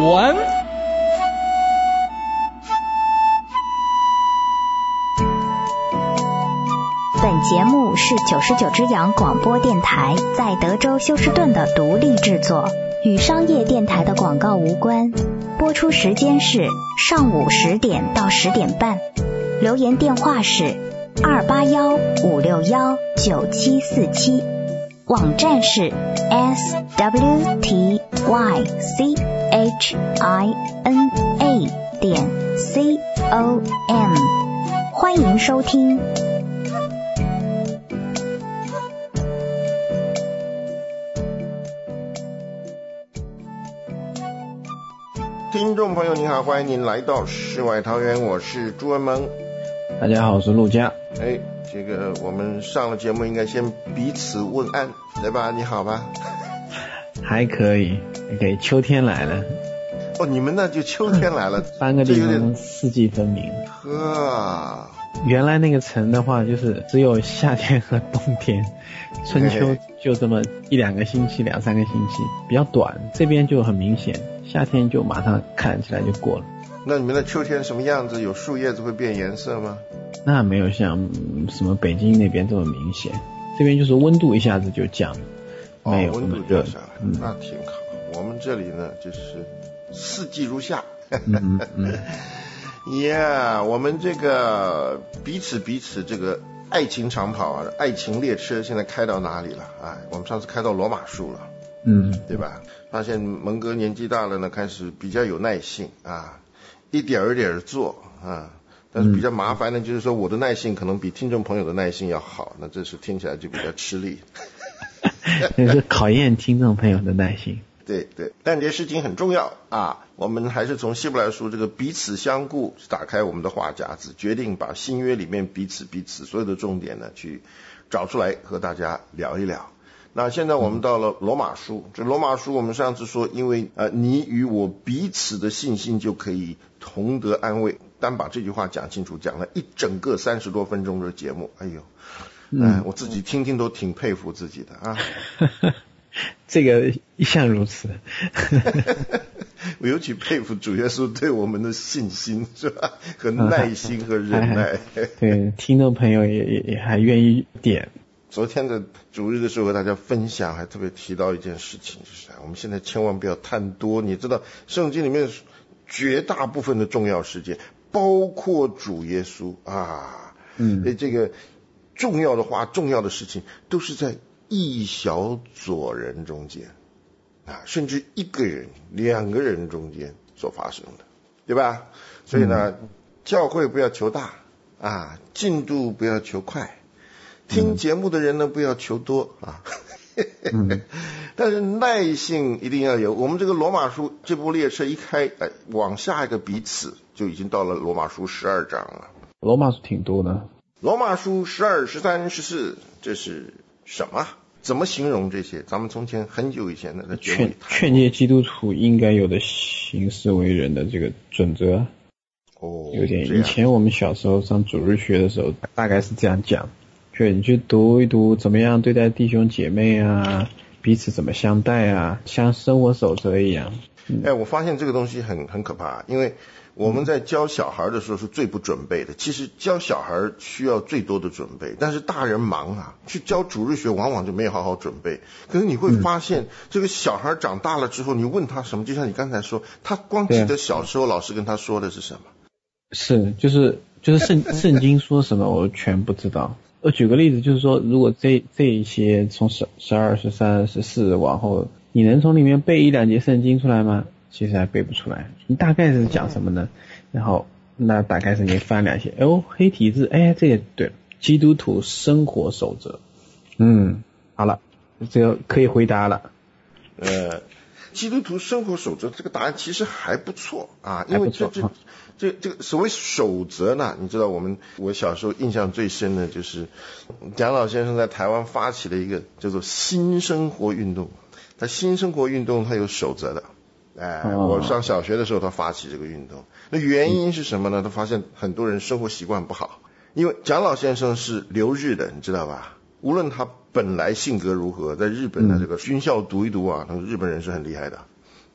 文。 本节目是99只羊广播电台在德州休斯顿的独立制作，与商业电台的广告无关。播出时间是上午10点到10点半。留言电话是281-561-9747。网站是 swtychina.com。欢迎收听。 听众朋友您好，欢迎您来到世外桃源，我是朱文萌。 大家好，我是陆家。 这个我们上了节目应该先彼此问安，对吧？你好吧？ 还可以，秋天来了。 哦，你们那就秋天来了， 搬个地方四季分明。 呵， 原来那个城的话，就是只有夏天和冬天，春秋就这么1-2个星期、2-3个星期，比较短。这边就很明显，夏天就马上看起来就过了。 那你们的秋天什么样子？有树叶子会变颜色吗？ 那没有像什么北京那边这么明显，这边就是温度一下子就降了，没有温度降下来，那挺好。我们这里呢，就是四季如夏。我们这个彼此这个爱情长跑啊，爱情列车现在开到哪里了？我们上次开到罗马树了，对吧？发现蒙哥年纪大了呢，开始比较有耐性啊，一点一点做啊。但是比较麻烦的就是说，我的耐性可能比听众朋友的耐性要好，那这是听起来就比较吃力。 这是考验听众朋友的耐性。 对，但这事情很重要啊！我们还是从希伯来书这个彼此相顾打开我们的话匣子，决定把新约里面彼此所有的重点呢去找出来和大家聊一聊。那现在我们到了罗马书，这罗马书我们上次说，因为你与我彼此的信心就可以同得安慰，单把这句话讲清楚，讲了一整个30多分钟的节目，我自己听都挺佩服自己的啊。 这个一向如此。 我尤其佩服主耶稣对我们的信心，是吧？和耐心和忍耐。 对，听众朋友也还愿意点。 昨天的主日的时候和大家分享，还特别提到一件事情，就是我们现在千万不要贪多。你知道圣经里面绝大部分的重要事件，包括主耶稣这个重要的话、重要的事情，都是在一小撮人中间甚至1个人、2个人中间所发生的，对吧？所以呢，教会不要求大进度不要求快，听节目的人呢不要求多但是耐性一定要有。我们这个罗马书这部列车一开，往下一个彼此就已经到了罗马书12章了。 罗马书挺多的。 罗马书12、13、14，这是什么？怎么形容这些？咱们从前很久以前的劝诫基督徒应该有的行事为人的这个准则。有点以前我们小时候上主日学的时候，大概是这样讲。你去读一读怎么样对待弟兄姐妹啊，彼此怎么相待啊，像生活守则一样。 我发现这个东西很可怕，因为我们在教小孩的时候是最不准备的。其实教小孩需要最多的准备，但是大人忙去教主日学往往就没有好好准备。可是你会发现，这个小孩长大了之后，你问他什么，就像你刚才说，他光记得小时候老师跟他说的是什么。 是，就是圣经说什么我全不知道。我举个例子，就是说，如果这一些从12、13、14往后，你能从里面背1-2节圣经出来吗？其实还背不出来。你大概是讲什么呢？然后那打开圣经翻2些，黑体字，这也对了，基督徒生活守则。好了，这个可以回答了。 基督徒生活守则这个答案其实还不错因为这个所谓守则呢，你知道我小时候印象最深的就是蒋老先生在台湾发起了一个叫做新生活运动。他新生活运动他有守则的。我上小学的时候他发起这个运动，那原因是什么呢？他发现很多人生活习惯不好，因为蒋老先生是留日的，你知道吧？无论他本来性格如何，在日本的这个军校读一读那个日本人是很厉害的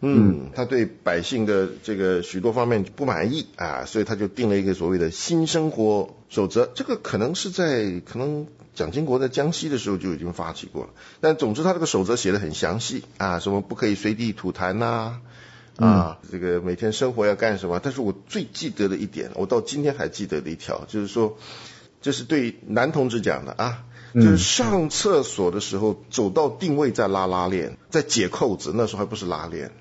他对百姓的这个许多方面不满意啊，所以他就定了一个所谓的新生活守则。这个可能蒋经国在江西的时候就已经发起过了，但总之他这个守则写得很详细啊，什么不可以随地吐痰呐，这个每天生活要干什么。但是我最记得的一点，我到今天还记得的一条，就是说这是对男同志讲的啊，就是上厕所的时候走到定位再拉拉链，再解扣子，那时候还不是拉链。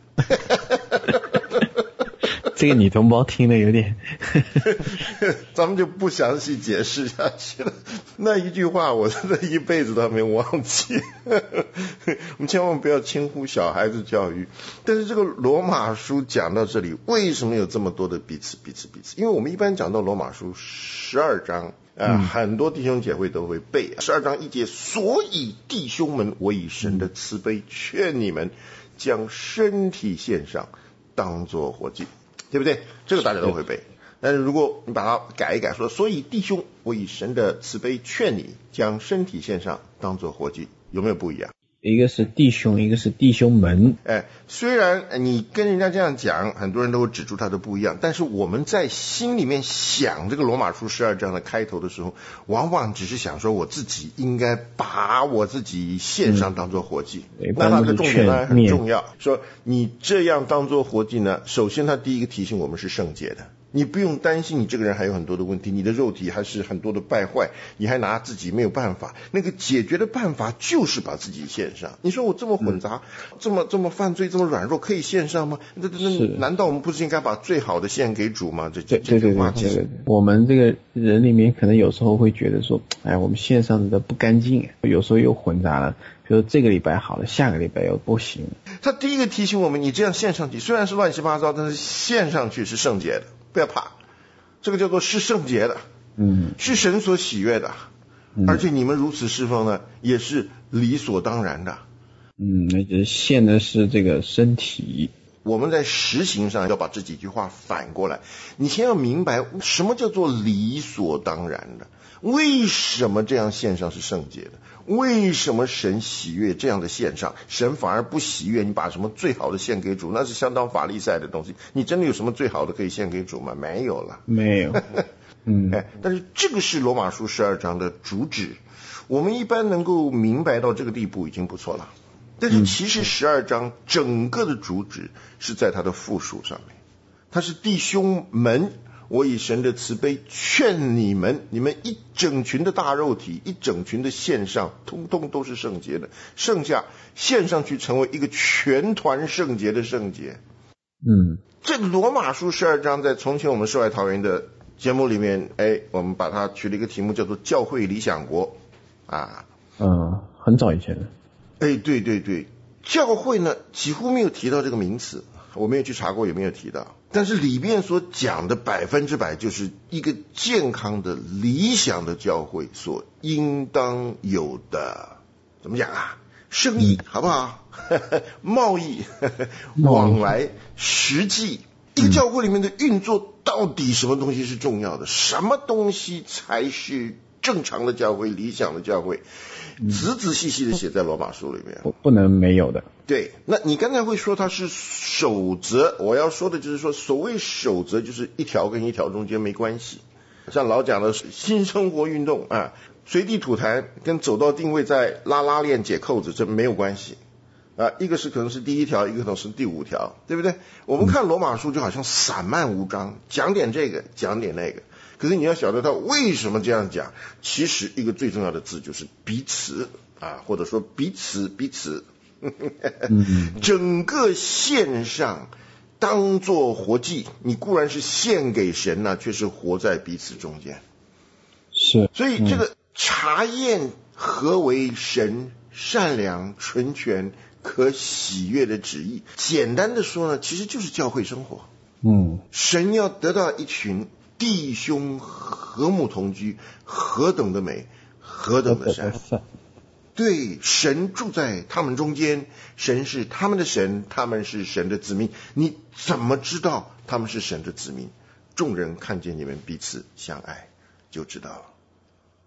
这个女同胞听了有点咱们就不详细解释下去了。那一句话我真的一辈子都没忘记。我们千万不要轻忽小孩子教育。但是这个罗马书讲到这里，为什么有这么多的彼此？因为我们一般讲到罗马书12章很多弟兄姐妹都会背12章1节，所以弟兄们，我以神的慈悲劝你们，将身体献上，当作活祭，对不对？这个大家都会背。但是如果你把它改一改，说所以弟兄，我以神的慈悲劝你，将身体献上，当作活祭，有没有不一样？ 一个是弟兄，一个是弟兄们。 虽然你跟人家这样讲，很多人都会指出他的不一样，但是我们在心里面想这个罗马书12章的开头的时候，往往只是想说我自己应该把我自己献上当作活祭。那它的重点当然很重要，说你这样当作活祭呢，首先他第一个提醒我们是圣洁的。你不用担心你这个人还有很多的问题，你的肉体还是很多的败坏，你还拿自己没有办法，那个解决的办法就是把自己献上。你说我这么混杂，这么犯罪，这么软弱，可以献上吗？那难道我们不是应该把最好的献给主吗？这句话其实我们这个人里面可能有时候会觉得说，我们献上的不干净，有时候又混杂了，比如这个礼拜好了，下个礼拜又不行。 他第一个提醒我们，你这样献上去虽然是乱七八糟，但是献上去是圣洁的，不要怕，这个叫做是圣洁的，是神所喜悦的，而且你们如此侍奉呢，也是理所当然的。 那就是献的是这个身体。 我们在实行上要把这几句话反过来，你先要明白什么叫做理所当然的，为什么这样献上是圣洁的，为什么神喜悦这样的献上，神反而不喜悦你把什么最好的献给主，那是相当法利赛的东西。你真的有什么最好的可以献给主吗？没有了， 没有。 但是这个是罗马书12章的主旨，我们一般能够明白到这个地步已经不错了。但是其实12章整个的主旨是在它的附属上面，它是弟兄们，我以神的慈悲劝你们，你们一整群的大肉体，一整群的献上，通通都是圣洁的，剩下献上去成为一个全团圣洁的圣洁。这个罗马书12章在从前我们世外桃源的节目里面，我们把它取了一个题目叫做教会理想国很早以前的。 对，教会呢几乎没有提到这个名词，我没有去查过有没有提到，但是里面所讲的100%就是一个健康的理想的教会所应当有的，怎么讲啊？生意好不好？贸易往来实际，一个教会里面的运作到底什么东西是重要的，什么东西才是正常的教会，理想的教会，仔仔细细的写在罗马书里面， 不能没有的。 对，那你刚才会说它是守则，我要说的就是说，所谓守则就是一条跟一条中间没关系。像老讲的新生活运动随地吐痰跟走到定位再拉拉链解扣子，这没有关系一个是可能是第1条，一个可能是第5条，对不对？我们看罗马书就好像散漫无章，讲点这个讲点那个，可是你要晓得他为什么这样讲，其实一个最重要的字就是彼此或者说彼此整个献上当作活祭，你固然是献给神却是活在彼此中间。 是， 所以这个查验何为神善良纯全可喜悦的旨意，简单的说呢，其实就是教会生活。神要得到一群弟兄和睦同居，何等的美，何等的善。对，神住在他们中间，神是他们的神，他们是神的子民。你怎么知道他们是神的子民？众人看见你们彼此相爱就知道了。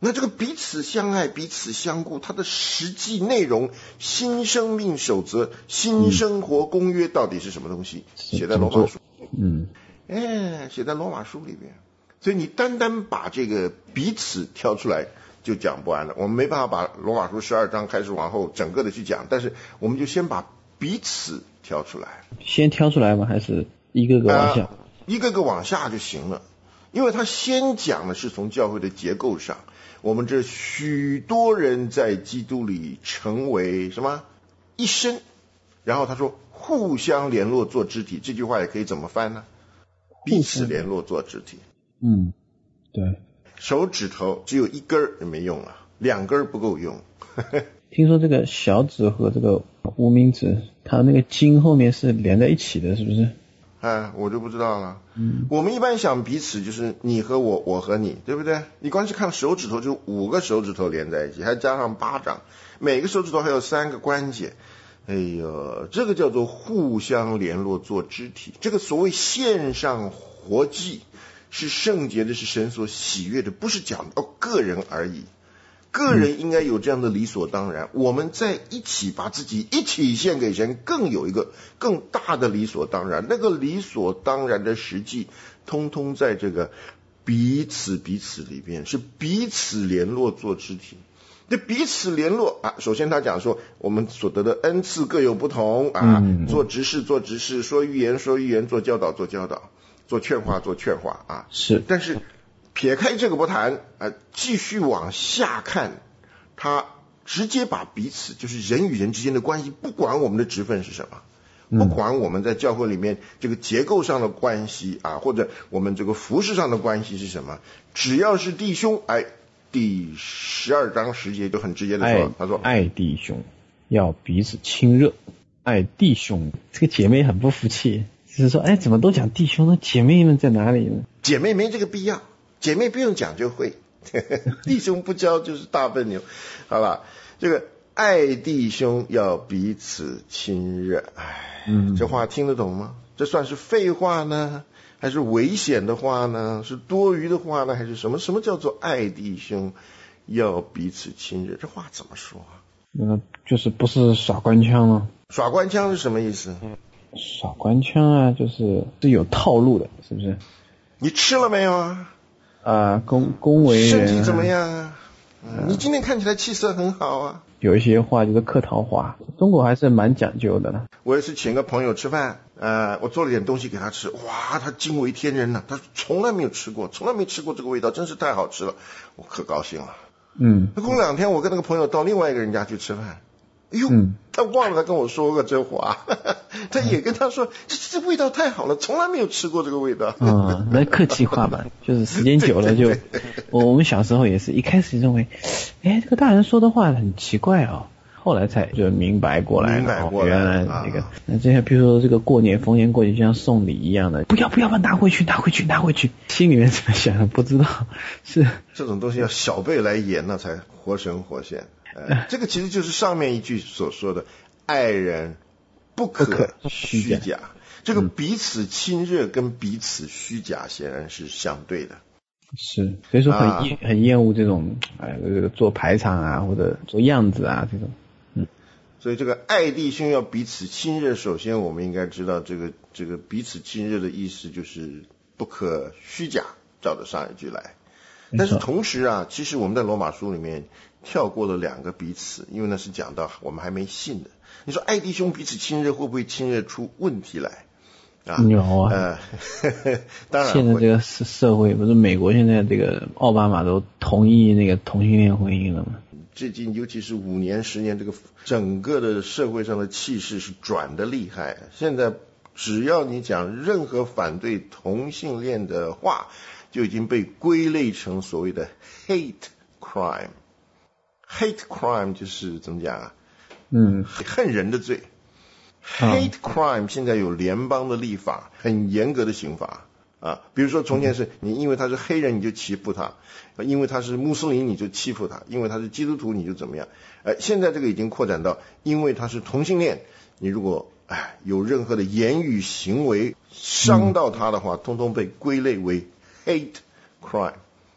那这个彼此相爱彼此相顾，它的实际内容，新生命守则新生活公约到底是什么东西？写在罗马书。写在罗马书里边。所以你单单把这个彼此挑出来就讲不完了，我们没办法把罗马书12章开始往后整个的去讲，但是我们就先把彼此挑出来。 先挑出来吗？还是一个个往下？ 一个个往下就行了。因为他先讲的是从教会的结构上，我们这许多人在基督里成为什么？一身。然后他说互相联络做肢体，这句话也可以怎么翻呢？彼此联络做肢体。 对。 手指头只有一根也没用了，2根不够用。 听说这个小指和这个无名指，它那个筋后面是连在一起的，是不是？ 我就不知道了。我们一般想彼此就是你和我，我和你，对不对？你光是看手指头就5个手指头连在一起，还加上巴掌，每个手指头还有3个关节。哎呦，这个叫做互相联络做肢体。这个所谓献上活祭，是圣洁的，是神所喜悦的，不是讲个人而已。个人应该有这样的理所当然，我们在一起把自己一起献给神，更有一个更大的理所当然。那个理所当然的实际，通通在这个彼此里边，是彼此联络做肢体。这彼此联络首先他讲说，我们所得的恩赐各有不同做执事，说预言，做教导，做劝化是。 但是撇开这个不谈继续往下看，他直接把彼此，就是人与人之间的关系，不管我们的职分是什么，不管我们在教会里面这个结构上的关系或者我们这个服事上的关系是什么，只要是弟兄第12章10节就很直接的说，他说爱弟兄要彼此亲热。爱弟兄，这个姐妹很不服气，就是说怎么都讲弟兄，那姐妹们在哪里呢？ 姐妹没这个必要，姐妹不用讲就会弟兄不教就是大笨牛。好吧，这个爱弟兄要彼此亲热。这话听得懂吗？这算是废话呢，还是危险的话呢？是多余的话呢，还是什么？什么叫做爱弟兄要彼此亲热？这话怎么说就是不是耍官腔吗？ 耍官腔是什么意思？ 耍官腔就是有套路的，是不是？ 你吃了没有恭维人身体怎么样你今天看起来气色很好有一些话就是客套话，中国还是蛮讲究的。 我也是请个朋友吃饭我做了点东西给他吃，哇，他惊为天人他从来没吃过这个味道，真是太好吃了，我可高兴了。过2天我跟那个朋友到另外一个人家去吃饭，他忘了他跟我说过这话他也跟他说这味道太好了，从来没有吃过这个味道那客气话吧，就是时间久了就我们小时候也是一开始认为这个大人说的话很奇怪后来才就明白过来了，原来那个那这些比如说这个过年逢年过节就像送礼一样的，不要拿回去，心里面怎么想的不知道，是这种东西要小辈来演，那才活神活现这个其实就是上面一句所说的爱人不可虚假。这个彼此亲热跟彼此虚假显然是相对的。 是，所以说很厌恶这种做排场或者做样子这种。 所以这个爱弟兄要彼此亲热，首先我们应该知道这个彼此亲热的意思就是不可虚假，照着上一句来。但是同时其实我们在罗马书里面跳过了2个彼此，因为那是讲到我们还没信的。你说爱弟兄彼此亲热会不会亲热出问题来有当然会。 现在这个社会不是美国现在这个奥巴马都同意那个同性恋婚姻了吗？ 最近尤其是5年10年，这个整个的社会上的气势是转得厉害。现在只要你讲任何反对同性恋的话，就已经被归类成所谓的 hate crime。hate crime 就是怎么讲恨人的罪。hate crime 现在有联邦的立法，很严格的刑罚比如说从前是你因为他是黑人你就欺负他，因为他是穆斯林你就欺负他，因为他是基督徒你就怎么样现在这个已经扩展到因为他是同性恋，你如果有任何的言语行为伤到他的话，通通被归类为 hate crime。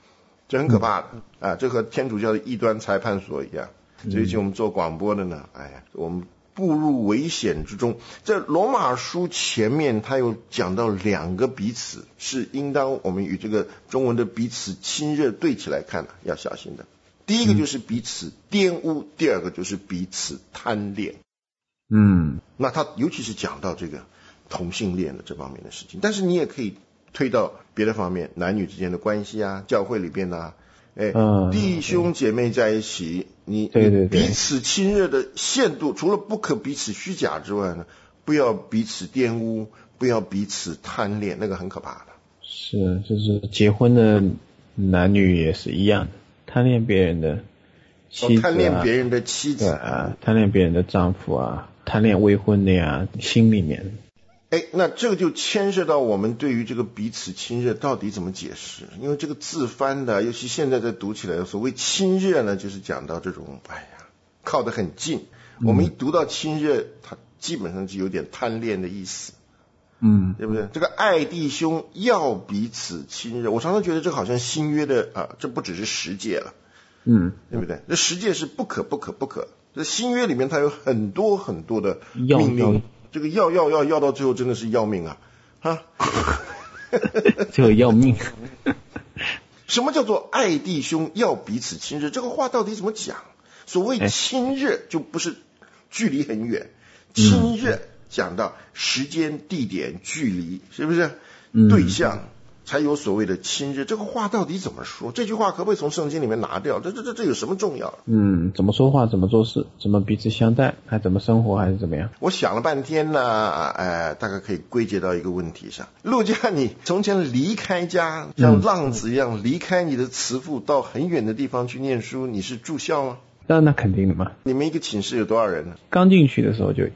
这很可怕的啊！这和天主教的异端裁判所一样。最近我们做广播的呢，我们步入危险之中。在罗马书前面，他有讲到2个彼此是应当我们与这个中文的彼此亲热对起来看的，要小心的。第一个就是彼此玷污，第二个就是彼此贪恋。那他尤其是讲到这个同性恋的这方面的事情，但是你也可以推到别的方面，男女之间的关系啊，教会里边啊，弟兄姐妹在一起，你彼此亲热的限度，除了不可彼此虚假之外呢，不要彼此玷污，不要彼此贪恋，那个很可怕的。 是，就是结婚的男女也是一样的，贪恋别人的妻子贪恋别人的妻子贪恋别人的丈夫啊，贪恋未婚的呀，心里面。 那这个就牵涉到我们对于这个彼此亲热到底怎么解释，因为这个字翻的，尤其现在在读起来，所谓亲热呢，就是讲到这种靠得很近。我们一读到亲热，它基本上就有点贪恋的意思，对不对？这个爱弟兄要彼此亲热，我常常觉得这好像新约的这不只是十诫了，对不对？这十诫是不可，这新约里面它有很多很多的命令。这个要到最后真的是要命啊！ 最后要命。 什么叫做爱弟兄要彼此亲热？这个话到底怎么讲？所谓亲热就不是距离很远，亲热讲到时间、地点、距离，是不是？对象才有所谓的亲热。这个话到底怎么说？这句话可不可以从圣经里面拿掉？这有什么重要？ 怎么说话，怎么做事，怎么彼此相待，还怎么生活，还是怎么样？ 我想了半天呢，大概可以归结到一个问题上。陆家，你从前离开家，像浪子一样离开你的慈父，到很远的地方去念书，你是住校吗？ 那肯定的嘛。 你们一个寝室有多少人呢？ 刚进去的时候就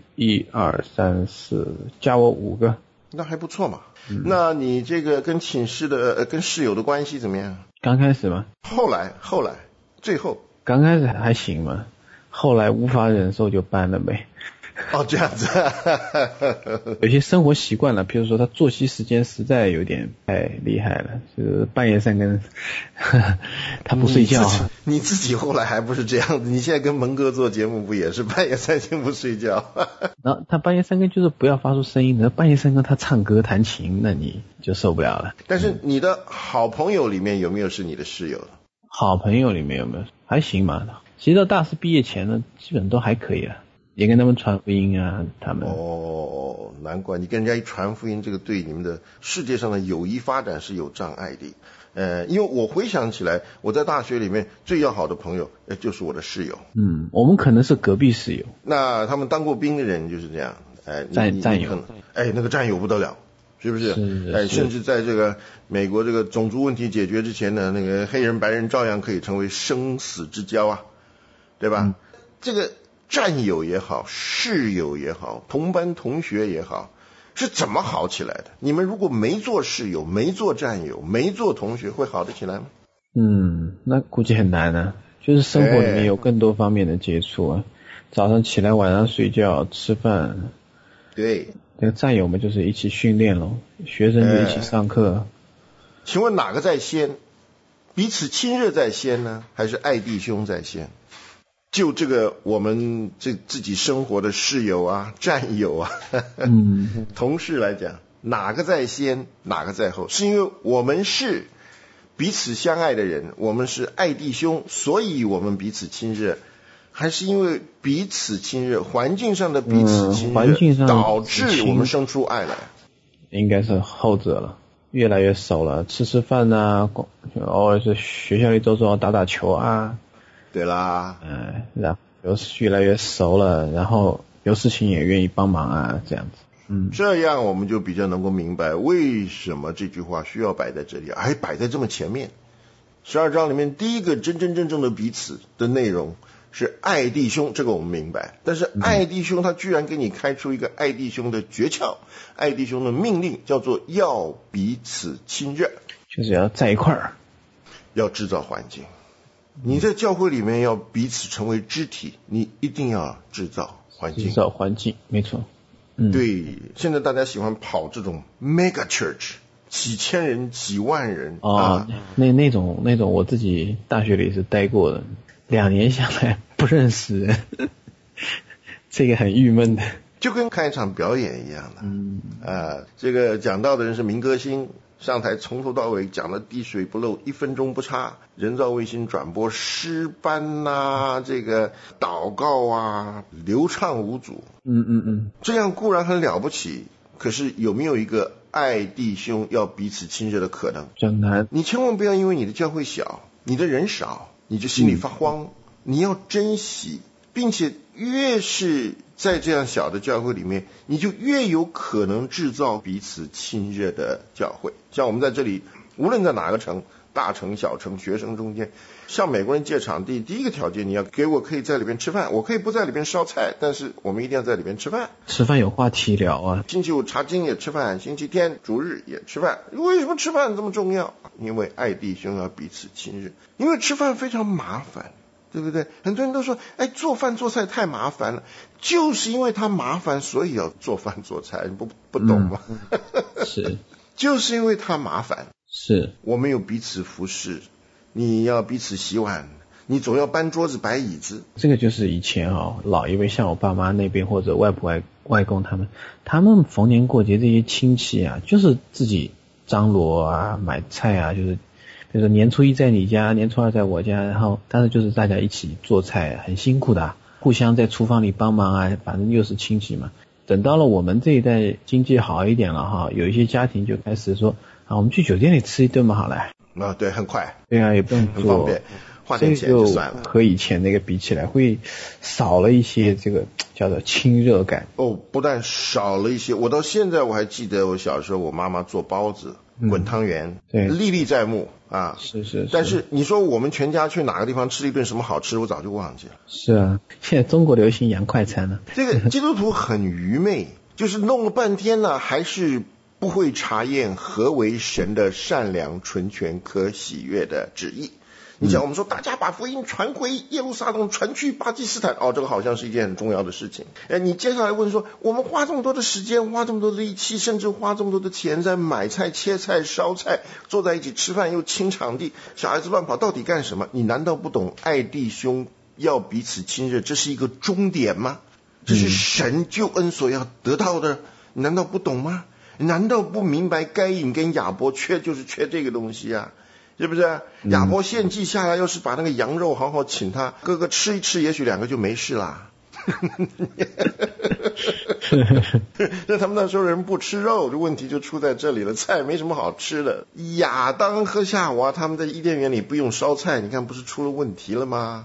1、2、3、4，加我5个。 那还不错嘛。那你这个跟寝室的跟室友的关系怎么样？ 刚开始嘛。 后来最后刚开始还行嘛，后来无法忍受就搬了呗。 这样子。 有些生活习惯了，比如说他作息时间实在有点太厉害了，就是半夜3更他不睡觉。 你自己后来还不是这样子？你现在跟蒙哥做节目不也是半夜3更不睡觉？ 然后他半夜3更就是不要发出声音的，半夜3更他唱歌弹琴，那你就受不了了。 但是你的好朋友里面有没有是你的室友？ 好朋友里面有没有？还行嘛。其实到大4毕业前呢，基本都还可以了。也跟他们传福音啊，他们。 难怪你跟人家一传福音，这个对你们的世界上的友谊发展是有障碍的。因为我回想起来，我在大学里面最要好的朋友，就是我的室友。 我们可能是隔壁室友。 那他们当过兵的人就是这样。 战友。 那个战友不得了，是不是？ 是。 甚至在这个美国这个种族问题解决之前呢，那个黑人白人照样可以成为生死之交啊，对吧？这个战友也好，室友也好，同班同学也好，是怎么好起来的？你们如果没做室友，没做战友，没做同学，会好得起来吗？ 那估计很难啊。就是生活里面有更多方面的接触啊，早上起来，晚上睡觉，吃饭。 对， 那个战友们就是一起训练咯，学生就一起上课。 请问哪个在先？彼此亲热在先呢，还是爱弟兄在先？就这个我们自己生活的室友啊、战友啊、同事来讲，哪个在先，哪个在后？是因为我们是彼此相爱的人，我们是爱弟兄，所以我们彼此亲热，还是因为彼此亲热，环境上的彼此亲热，导致我们生出爱来？ 应该是后者了，越来越熟了，吃饭啊，偶尔是学校里走走打球啊。 对啦， 然后越来越熟了，然后有事情也愿意帮忙啊，这样子。 这样我们就比较能够明白为什么这句话需要摆在这里，还摆在这么前面。12章里面第一个真真正正的彼此的内容是爱弟兄，这个我们明白。但是爱弟兄他居然给你开出一个爱弟兄的诀窍，爱弟兄的命令叫做要彼此亲热， 就是要在一块儿， 要制造环境。你在教会里面要彼此成为肢体，你一定要制造环境。 制造环境，没错。 对，现在大家喜欢跑这种 mega church， 几千人几万人那种我自己大学里是待过的，2年下来不认识人这个很郁闷的， 就跟看一场表演一样的。这个讲到的人是民歌星，上台从头到尾讲的滴水不漏，1分钟不差，人造卫星转播诗班这个祷告流畅无阻。这样固然很了不起，可是有没有一个爱弟兄要彼此亲热的可能？ 比较难。 你千万不要因为你的教会小，你的人少，你就心里发慌。你要珍惜，并且越是在这样小的教会里面，你就越有可能制造彼此亲热的教会。像我们在这里，无论在哪个城，大城小城，学生中间，向美国人借场地，第一个条件你要给我可以在里边吃饭，我可以不在里边烧菜，但是我们一定要在里边吃饭。 吃饭有话题聊啊， 星期五查经也吃饭，星期天主日也吃饭。为什么吃饭这么重要？因为爱弟兄要彼此亲热，因为吃饭非常麻烦，对不对？很多人都说做饭做菜太麻烦了，就是因为它麻烦，所以要做饭做菜，你不懂吗？ 是就是因为它麻烦， 是我们有彼此服侍，你要彼此洗碗，你总要搬桌子摆椅子。 这个就是以前老一辈，像我爸妈那边或者外婆外公他们逢年过节这些亲戚就是自己张罗买菜就是比如说年初1在你家，年初2在我家，然后但是就是大家一起做菜，很辛苦的互相在厨房里帮忙反正又是亲戚嘛。等到了我们这一代经济好一点了有一些家庭就开始说我们去酒店里吃一顿嘛好了。 对，很快。 对也不用做， 很方便，花点钱就算了。 和以前那个比起来，会少了一些这个叫做亲热感。 不但少了一些，我到现在我还记得我小时候我妈妈做包子、滚汤圆， 对， 历历在目是。 但是你说我们全家去哪个地方吃一顿什么好吃，我早就忘记了。 是啊，现在中国流行洋快餐了。 这个基督徒很愚昧，就是弄了半天呢，还是不会查验何为神的善良、纯全、可喜悦的旨意。你讲我们说大家把福音传回耶路撒冷，传去巴基斯坦，这个好像是一件很重要的事情。你接下来问说，我们花这么多的时间，花这么多的力气，甚至花这么多的钱在买菜、切菜、烧菜，坐在一起吃饭又清场地，小孩子乱跑，到底干什么？你难道不懂爱弟兄要彼此亲热，这是一个终点吗？这是神救恩所要得到的，你难道不懂吗？你难道不明白该隐跟亚伯就是缺这个东西是不是？亚伯献祭下来，要是把那个羊肉好好请他哥哥吃一吃，也许2个就没事啦。那他们那时候人不吃肉，这问题就出在这里了，菜没什么好吃的。亚当和夏娃他们在伊甸园里不用烧菜，你看不是出了问题了吗？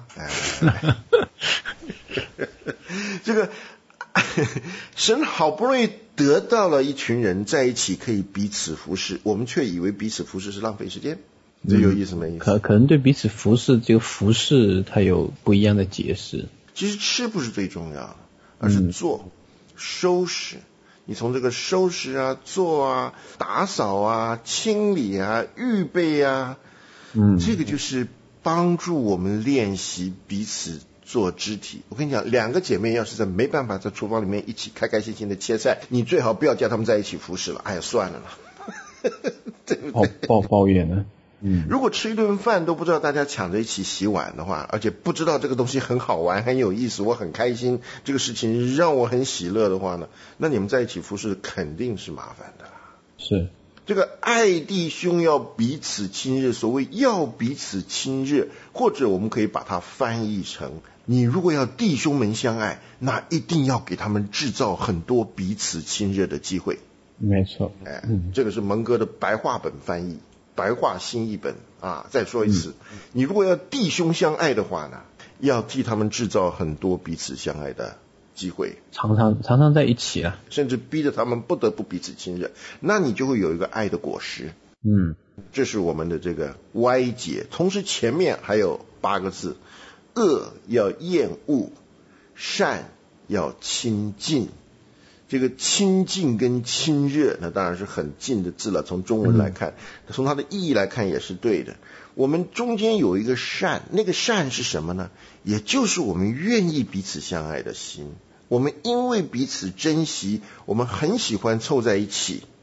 这个神好不容易得到了一群人在一起可以彼此服侍，我们却以为彼此服侍是浪费时间。这有意思没意思？ 可能对彼此服侍这个服侍它有不一样的解释。 其实吃不是最重要的，而是做收拾。你从这个收拾做打扫清理预备这个就是帮助我们练习彼此做肢体。我跟你讲，2个姐妹要是没办法在厨房里面一起开开心心的切菜，你最好不要叫她们在一起服侍了。算了啦。对不对？ 抱怨呢。 如果吃一顿饭都不知道大家抢着一起洗碗的话，而且不知道这个东西很好玩很有意思，我很开心，这个事情让我很喜乐的话呢，那你们在一起服侍肯定是麻烦的啦。 是这个爱弟兄要彼此亲热，所谓要彼此亲热，或者我们可以把它翻译成，你如果要弟兄们相爱，那一定要给他们制造很多彼此亲热的机会。 没错。 这个是蒙哥的白话本翻译，白话新译本再说一次，你如果要弟兄相爱的话呢，要替他们制造很多彼此相爱的机会， 常常在一起甚至逼着他们不得不彼此亲热，那你就会有一个爱的果实。这是我们的这个歪解。同时前面还有8个字，恶要厌恶，善要亲近。这个亲近跟亲热那当然是很近的字了，从中文来看，从它的意义来看也是对的。我们中间有一个善，那个善是什么呢？也就是我们愿意彼此相爱的心。我们因为彼此珍惜，我们很喜欢凑在一起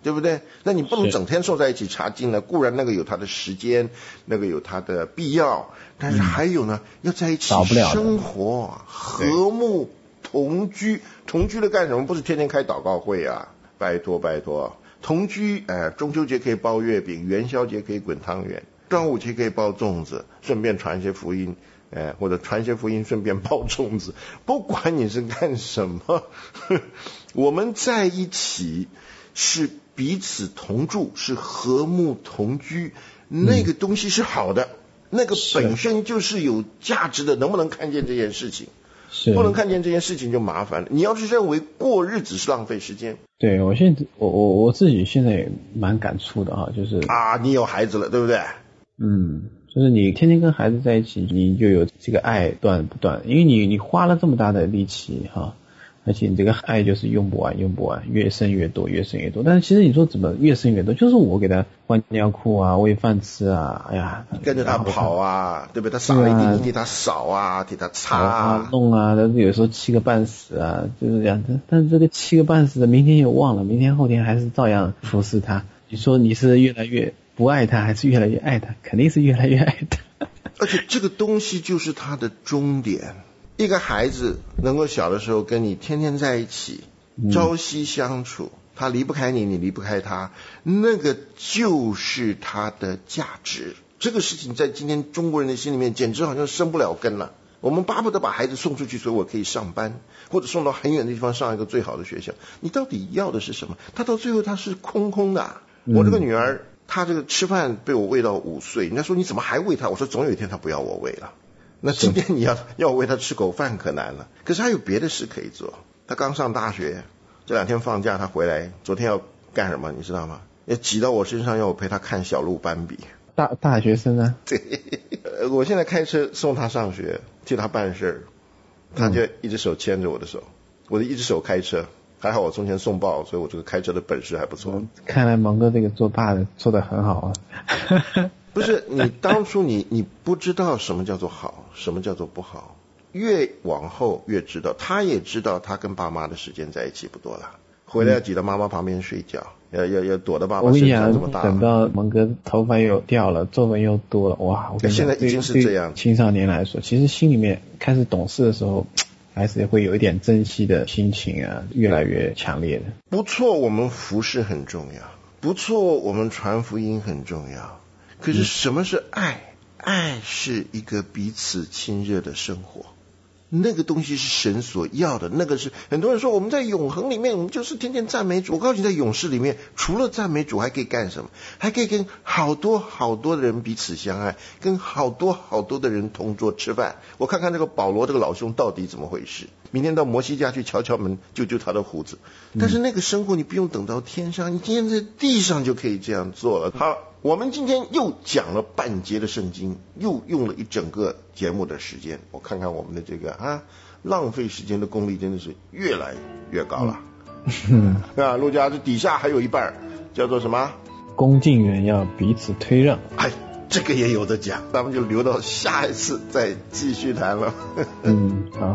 对不对？那你不能整天凑在一起查经呢，固然那个有它的时间，那个有它的必要，但是还有呢，要在一起生活，和睦同居。同居了干什么？不是天天开祷告会啊，拜托拜托。同居，中秋节可以包月饼，元宵节可以滚汤圆，端午节可以包粽子，顺便传一些福音，或者传一些福音顺便包粽子，不管你是干什么，我们在一起是彼此同住，是和睦同居，那个东西是好的，那个本身就是有价值的，能不能看见这件事情？不能看见这件事情就麻烦了。你要是认为过日子是浪费时间， 对，我自己现在也蛮感触的哈，就是你有孩子了，对不对？ 就是你天天跟孩子在一起，你就有这个爱断不断，因为你花了这么大的力气哈，而且你这个爱就是用不完，越生越多。但是其实你说怎么越生越多，就是我给他换尿裤啊，喂饭吃啊，哎呀， 跟着他跑啊，对不对？他撒了一地，你替他扫啊，替他擦啊， 弄啊，有时候气个半死啊，就是这样子。但是这个气个半死的，明天又忘了，明天后天还是照样服侍他。你说你是越来越不爱他，还是越来越爱他？肯定是越来越爱他。 而且这个东西就是他的终点。一个孩子能够小的时候跟你天天在一起，朝夕相处，他离不开你，你离不开他，那个就是他的价值。这个事情在今天中国人的心里面简直好像生不了根了。我们巴不得把孩子送出去，所以我可以上班，或者送到很远的地方上一个最好的学校。你到底要的是什么？他到最后他是空空的。我这个女儿，她这个吃饭被我喂到5岁，人家说你怎么还喂她？我说总有一天她不要我喂了。那今天你要我喂他吃口饭可难了，可是他有别的事可以做。他刚上大学，这2天放假他回来，昨天要干什么你知道吗？要挤到我身上要我陪他看小鹿斑比。 大学生啊？ 对，我现在开车送他上学，替他办事，他就一只手牵着我的手，我的一只手开车。还好我从前送报，所以我这个开车的本事还不错。 看来蒙哥这个做爸的做得很好啊。 不是，你当初你不知道什么叫做好，什么叫做不好，越往后越知道。他也知道他跟爸妈的时间在一起不多了，回来要挤到妈妈旁边睡觉，要躲到爸爸身上这么大。 我跟你讲，等到蒙哥头发又掉了，皱纹又多了，哇！我跟你讲， 现在已经是这样。 青少年来说，其实心里面开始懂事的时候，还是会有一点珍惜的心情啊，越来越强烈的。 不错，我们服侍很重要，不错，我们传福音很重要。可是什么是爱？爱是一个彼此亲热的生活，那个东西是神所要的。那个是很多人说我们在永恒里面，我们就是天天赞美主。我告诉你，在永世里面，除了赞美主，还可以干什么？还可以跟好多好多的人彼此相爱，跟好多好多的人同桌吃饭。我看看这个保罗这个老兄到底怎么回事。明天到摩西家去敲敲门，救救他的胡子。但是那个生活你不用等到天上，你今天在地上就可以这样做了。好，我们今天又讲了半节的圣经，又用了一整个节目的时间。我看看我们的这个浪费时间的功力真的是越来越高了。陆家这底下还有一半叫做什么？ 恭敬人要彼此推让。 这个也有的讲，咱们就留到下一次再继续谈了。 好。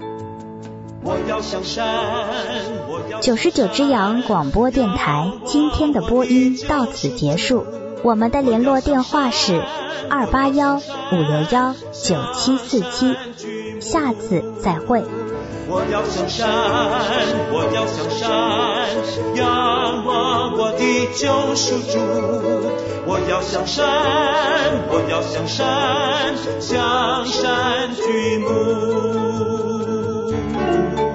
99只羊广播电台今天的播音到此结束，我们的联络电话是281-561-9747，下次再会。 我要向山，我要向山，仰望我的救赎主。我要向山，我要向山，向山举目。